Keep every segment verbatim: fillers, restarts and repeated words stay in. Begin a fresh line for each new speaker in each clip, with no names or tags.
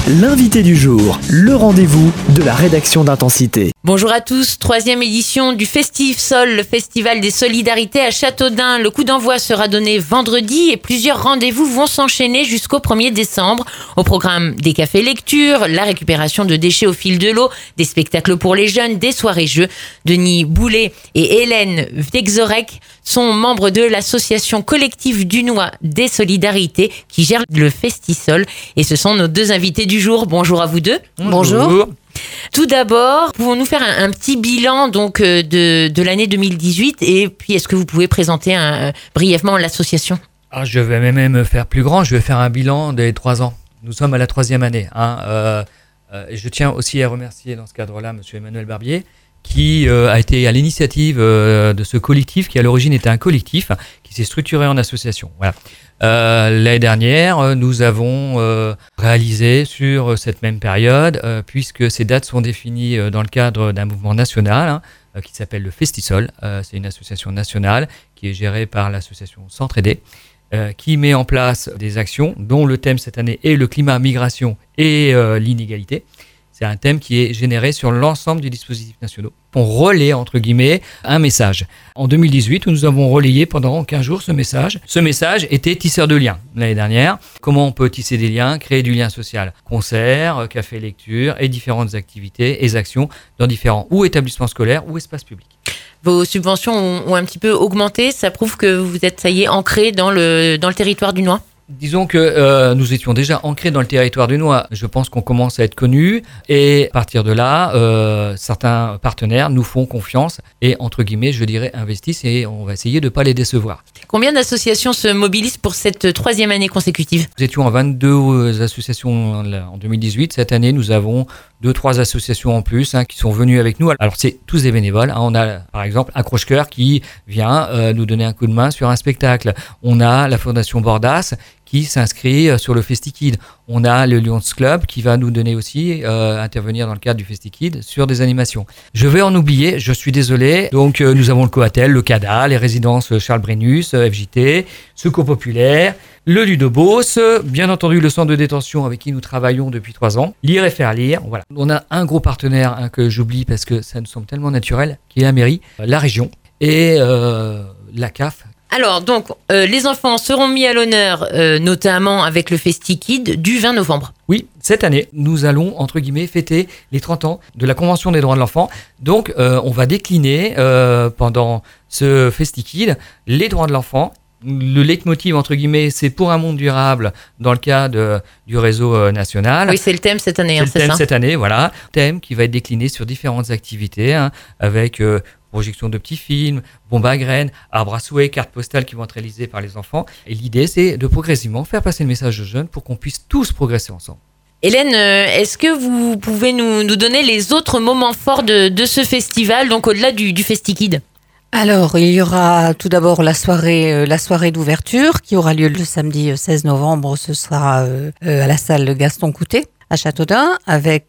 L'invité du jour, le rendez-vous de la rédaction d'Intensité.
Bonjour à tous, troisième édition du Festif-Sol, le festival des solidarités à Châteaudun. Le coup d'envoi sera donné vendredi et plusieurs rendez-vous vont s'enchaîner jusqu'au premier décembre. Au programme des cafés lectures, la récupération de déchets au fil de l'eau, des spectacles pour les jeunes, des soirées-jeux. Denis Boulet et Hélène Vexorek sont membres de l'association collective dunois des solidarités qui gère le Festif-Sol et ce sont nos deux invités du jour. Bonjour à vous deux.
Bonjour. Bonjour.
Tout d'abord, pouvons-nous faire un, un petit bilan donc de, de l'année deux mille dix-huit et puis est-ce que vous pouvez présenter un, brièvement l'association ?
Ah, je vais même faire plus grand, je vais faire un bilan des trois ans. Nous sommes à la troisième année. Hein. Euh, euh, et je tiens aussi à remercier dans ce cadre-là M. Emmanuel Barbier qui euh, a été à l'initiative euh, de ce collectif qui à l'origine était un collectif qui s'est structuré en association. Voilà. Euh, l'année dernière, nous avons euh, réalisé sur cette même période, euh, puisque ces dates sont définies euh, dans le cadre d'un mouvement national hein, euh, qui s'appelle le Festif-Sol. Euh, c'est une association nationale qui est gérée par l'association S'entraider, euh, qui met en place des actions dont le thème cette année est le climat, migration et euh, l'inégalité. C'est un thème qui est généré sur l'ensemble du dispositif national. On relaie, entre guillemets, un message. En deux mille dix-huit, nous avons relayé pendant quinze jours ce message. Ce message était tisseur de liens l'année dernière. Comment on peut tisser des liens, créer du lien social. Concerts, cafés lecture et différentes activités et actions dans différents ou établissements scolaires ou espaces publics.
Vos subventions ont, ont un petit peu augmenté. Ça prouve que vous êtes, ça y est, ancré dans le, dans le territoire dunois ?
Disons que euh, nous étions déjà ancrés dans le territoire dunois. Je pense qu'on commence à être connus et à partir de là, euh, certains partenaires nous font confiance et entre guillemets, je dirais, investissent et on va essayer de ne pas les décevoir.
Combien d'associations se mobilisent pour cette troisième année consécutive ?
Nous étions à vingt-deux associations en deux mille dix-huit. Cette année, nous avons deux, trois associations en plus hein, qui sont venues avec nous. Alors, c'est tous des bénévoles. Hein. On a, par exemple, Accroche-Cœur qui vient euh, nous donner un coup de main sur un spectacle. On a la Fondation Bordas qui s'inscrit sur le Festikid. On a le Lions Club qui va nous donner aussi, euh, intervenir dans le cadre du Festikid sur des animations. Je vais en oublier, je suis désolé. Donc, euh, nous avons le Coatel, le CADA, les résidences Charles Brennus, F J T, Secours Populaire, le Ludobos, bien entendu le centre de détention avec qui nous travaillons depuis trois ans, Lire et faire lire. Voilà. On a un gros partenaire hein, que j'oublie parce que ça nous semble tellement naturel, qui est la mairie, la région et euh, la C A F.
Alors, donc, euh, les enfants seront mis à l'honneur, euh, notamment avec le Festikid, du vingt novembre.
Oui, cette année, nous allons, entre guillemets, fêter les trente ans de la Convention des droits de l'enfant. Donc, euh, on va décliner euh, pendant ce Festikid les droits de l'enfant. Le leitmotiv, entre guillemets, c'est pour un monde durable dans le cadre du réseau euh, national.
Oui, c'est le thème cette année.
C'est
hein,
le
c'est
thème
ça
cette année, voilà. Thème qui va être décliné sur différentes activités hein, avec... Euh, projection de petits films, bombes à graines, arbres à souhait, cartes postales qui vont être réalisées par les enfants. Et l'idée, c'est de progressivement faire passer le message aux jeunes pour qu'on puisse tous progresser ensemble.
Hélène, est-ce que vous pouvez nous, nous donner les autres moments forts de, de ce festival, donc au-delà du, du Festikid ?
Alors, il y aura tout d'abord la soirée, la soirée d'ouverture qui aura lieu le samedi seize novembre. Ce sera euh, à la salle Gaston Coutet à Châteaudun avec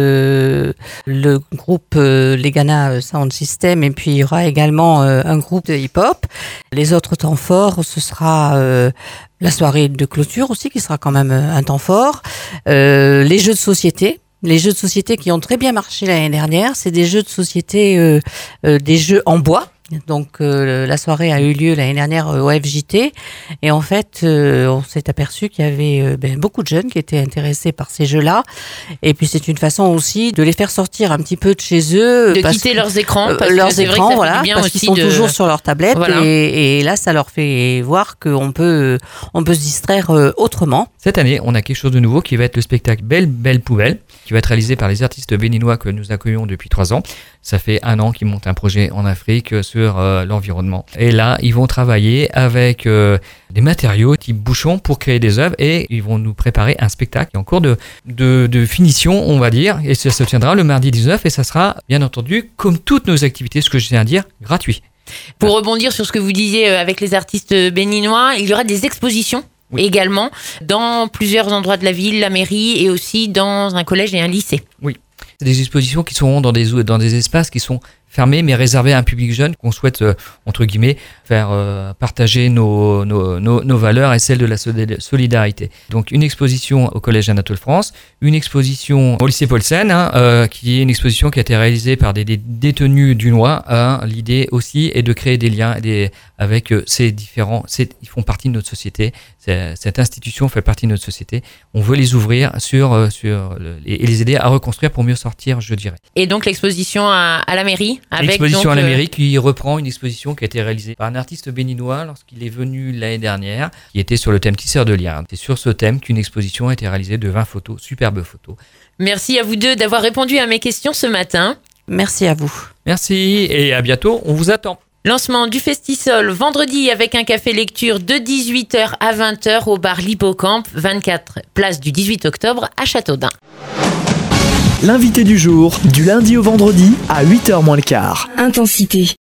euh, le groupe euh, Les Ghana Sound System et puis il y aura également euh, un groupe de hip-hop. Les autres temps forts, ce sera euh, la soirée de clôture aussi qui sera quand même un temps fort. Euh, les jeux de société. Les jeux de société qui ont très bien marché l'année dernière, c'est des jeux de société, euh, euh, des jeux en bois. Donc euh, la soirée a eu lieu l'année dernière au F J T et en fait euh, on s'est aperçu qu'il y avait euh, ben, beaucoup de jeunes qui étaient intéressés par ces jeux-là et puis c'est une façon aussi de les faire sortir un petit peu de chez eux,
de quitter que, leurs écrans, parce
euh, leurs
que c'est
écrans,
vrai que ça
voilà,
fait du bien
parce
aussi
qu'ils sont
de...
toujours sur leur tablette
voilà.
et, et là ça leur fait voir qu'on peut on peut se distraire euh, autrement.
Cette année, on a quelque chose de nouveau qui va être le spectacle Belle Belle Poubelle, qui va être réalisé par les artistes béninois que nous accueillons depuis trois ans. Ça fait un an qu'ils montent un projet en Afrique sur euh, l'environnement. Et là, ils vont travailler avec euh, des matériaux type bouchon pour créer des œuvres et ils vont nous préparer un spectacle en cours de, de, de finition, on va dire. Et ça se tiendra le mardi dix-neuf et ça sera, bien entendu, comme toutes nos activités, ce que je viens de dire, gratuit.
Pour rebondir sur ce que vous disiez avec les artistes béninois, il y aura des expositions. Oui. Également dans plusieurs endroits de la ville, la mairie et aussi dans un collège et un lycée.
Oui, c'est des expositions qui seront dans des, dans des espaces qui sont fermé, mais réservé à un public jeune qu'on souhaite, euh, entre guillemets, faire euh, partager nos, nos, nos, nos valeurs et celles de la solidarité. Donc une exposition au Collège Anatole France, une exposition au lycée Paulsen, hein, euh, qui est une exposition qui a été réalisée par des, des détenus dunois. Hein. L'idée aussi est de créer des liens des, avec euh, ces différents, ces, ils font partie de notre société, c'est, cette institution fait partie de notre société. On veut les ouvrir sur, euh, sur le, et les aider à reconstruire pour mieux sortir, je dirais.
Et donc l'exposition à, à la mairie avec
L'exposition
donc,
à la
euh...
mairie qui reprend une exposition qui a été réalisée par un artiste béninois lorsqu'il est venu l'année dernière, qui était sur le thème tisseur de liens. C'est sur ce thème qu'une exposition a été réalisée de vingt photos, superbes photos.
Merci à vous deux d'avoir répondu à mes questions ce matin.
Merci à vous.
Merci et à bientôt, on vous attend.
Lancement du Festisol vendredi avec un café lecture de dix-huit heures à vingt heures au bar l'Hippocampe, vingt-quatre place du dix-huit octobre à Châteaudun.
L'invité du jour, du lundi au vendredi à huit heures moins le quart.
Intensité.